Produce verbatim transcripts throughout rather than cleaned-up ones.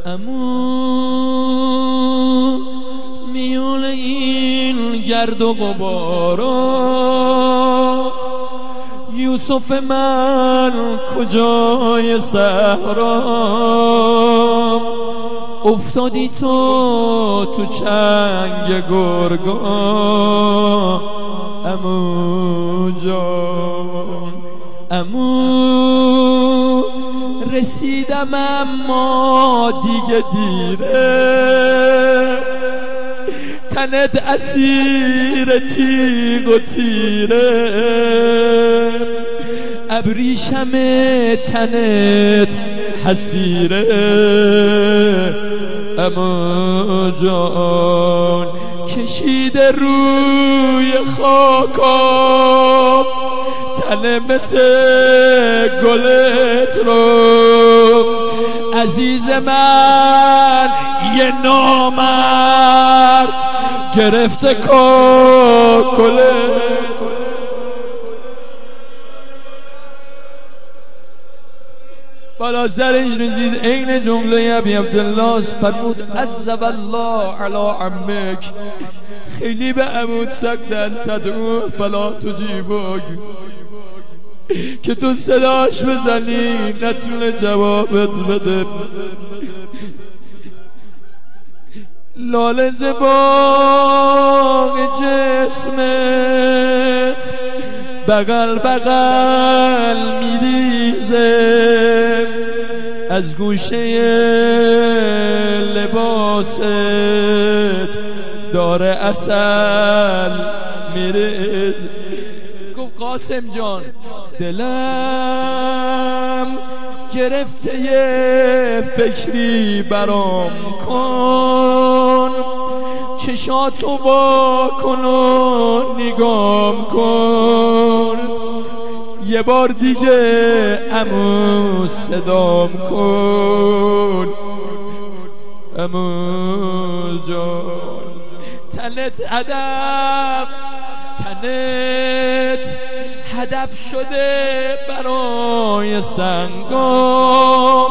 امو میول این گرد و غبارا یوسف من کجای صحرا افتادی تو تو چنگ گرگا عمو جان عمو رسیدم اما دیگه دیره تنت اسیر تیغ و تیره ابریشم تنت حسیره عمو جان کشیده روی خاکم تنه مثل گلت رو عزیز من یه نامرد گرفته کاکلت بالا سرش رسید عین جمله ابی عبدالله فرمود عذب الله علی عمک خیلی به عمود سکتن تدعو فلا تجیبک که تو صداش بزنی نتونه جوابت بده لاله زباق جسمت بغل بغل میریزه از گوشه لباست داره عسل میریزه گفت قاسم جان دلم گرفته یه فکری برام کن چشاتو با کن و نگام کن یه بار دیگه عمو صدام کن عمو جان تنت ادب تنت هدف شده برای سنگام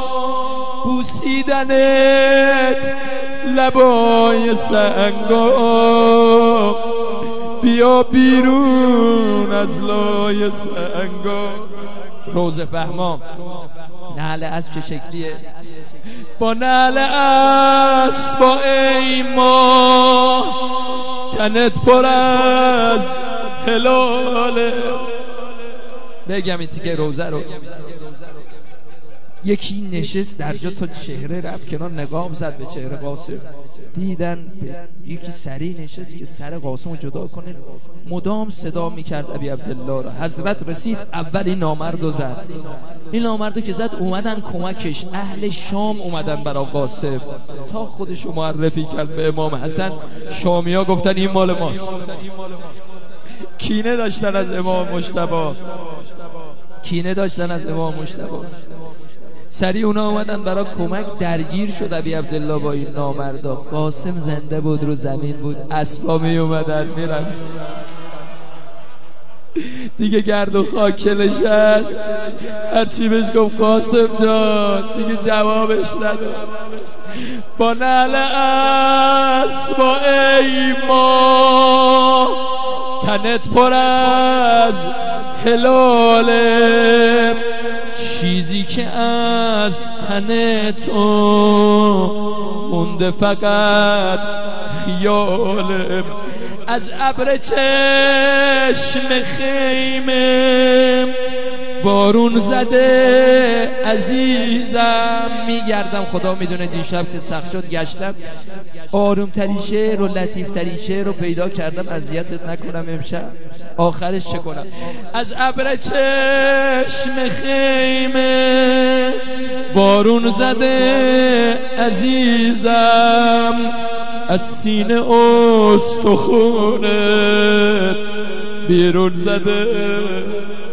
بوسیدنت لبای سنگام بیا بیرون از لای سنگام روزه فهمام نعل اسب چه شکلیه با نعل اسب با ای ما تنت پر از هلاله بگم این تیکه روزه رو یکی نشست در جا تا چهره رفت کنار نگاه زد به چهره قاسم دیدن یکی سری نشست که سر قاسم رو جدا کنه مدام صدا میکرد ابی عبدالله را حضرت رسید اول این نامرد رو زد این نامرد رو که زد اومدن کمکش اهل شام اومدن برای قاسم تا خودشو معرفی کرد به امام حسن شامی ها گفتن این مال ماست کینه داشتن از امام مجتبی کینه داشتن از امام مجتبی سریع اونا اومدن برای کمک درگیر شد ابی عبدالله با این نامردا قاسم زنده بود رو زمین بود اسبا می اومدن میرن دیگه گرد و خاکلش هست هرچی بهش گفت قاسم جان دیگه جوابش نداشت با نعل اسبا ای ما تنت پر از هلاله چیزی که از تن تو مونده فقط خیاله از ابر چشم خیمه بارون زده عزیزم میگردم خدا میدونه دیشب که سخت شد گشتم آروم ترین شعر و لطیف ترین شعر رو پیدا کردم اذیتت نکنم امشب آخرش چه کنم از ابر چشم خیمه بارون زده عزیزم از سینه استخونت بیرون زده